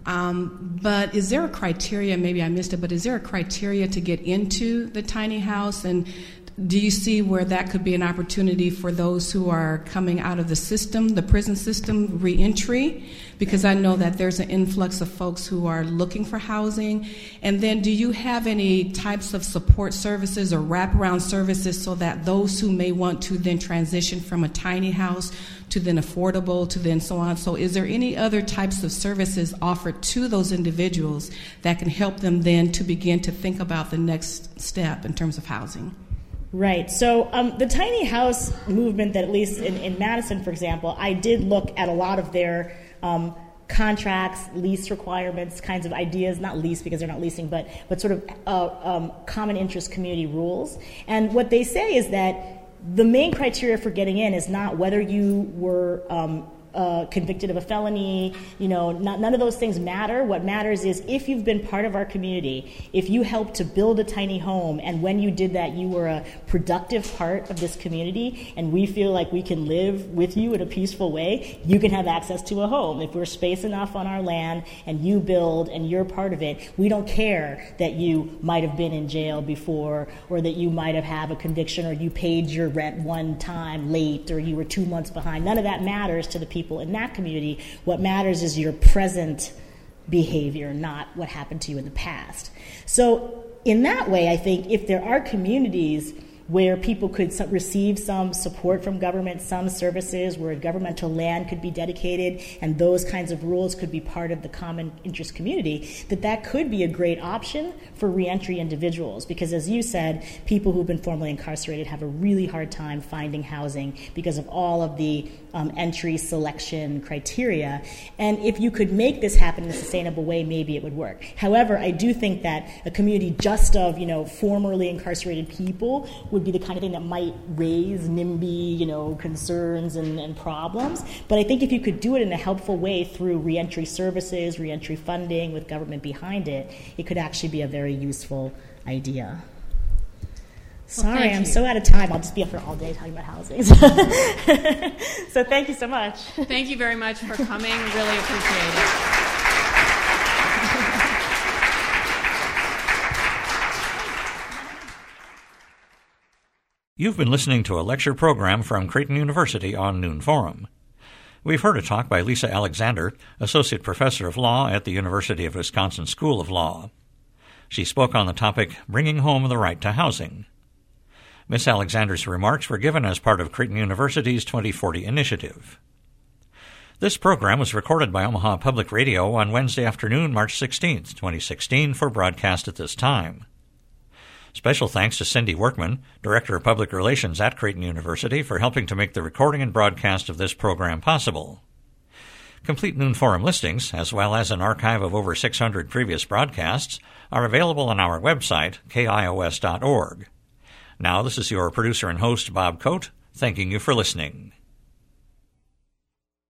um, but is there a criteria, maybe I missed it, but is there a criteria to get into the tiny house? And do you see where that could be an opportunity for those who are coming out of the system, the prison system, reentry? Because I know that there's an influx of folks who are looking for housing. And then do you have any types of support services or wraparound services so that those who may want to then transition from a tiny house to then affordable to then so on? So is there any other types of services offered to those individuals that can help them then to begin to think about the next step in terms of housing? Right. So um, the tiny house movement, that at least in, in Madison, for example, I did look at a lot of their um, contracts, lease requirements, kinds of ideas, not lease because they're not leasing, but, but sort of uh, um, common interest community rules. And what they say is that the main criteria for getting in is not whether you were um, Uh, convicted of a felony, you know, not, none of those things matter. What matters is if you've been part of our community, if you helped to build a tiny home, and when you did that, you were a productive part of this community, and we feel like we can live with you in a peaceful way, you can have access to a home. If we're space enough on our land and you build and you're part of it, we don't care that you might have been in jail before, or that you might have had a conviction, or you paid your rent one time late, or you were two months behind. None of that matters to the people in that community. What matters is your present behavior, not what happened to you in the past. So in that way, I think if there are communities where people could receive some support from government, some services, where governmental land could be dedicated, and those kinds of rules could be part of the common interest community, that that could be a great option for reentry individuals. Because as you said, people who've been formerly incarcerated have a really hard time finding housing because of all of the um, entry selection criteria. And if you could make this happen in a sustainable way, maybe it would work. However, I do think that a community just of, you know, formerly incarcerated people would be the kind of thing that might raise NIMBY, you know, concerns and, and problems. But I think if you could do it in a helpful way through reentry services, reentry funding with government behind it, it could actually be a very useful idea. Sorry, well, I'm you. so out of time. I'll just be up here all day talking about housing. So thank you so much. Thank you very much for coming. Really appreciate it. You've been listening to a lecture program from Creighton University on Noon Forum. We've heard a talk by Lisa Alexander, Associate Professor of Law at the University of Wisconsin School of Law. She spoke on the topic, Bringing Home the Right to Housing. Miz Alexander's remarks were given as part of Creighton University's twenty forty initiative. This program was recorded by Omaha Public Radio on Wednesday afternoon, March sixteenth, twenty sixteen, for broadcast at this time. Special thanks to Cindy Workman, Director of Public Relations at Creighton University, for helping to make the recording and broadcast of this program possible. Complete Noon Forum listings, as well as an archive of over six hundred previous broadcasts, are available on our website, K I O S dot org. Now, this is your producer and host, Bob Coate, thanking you for listening.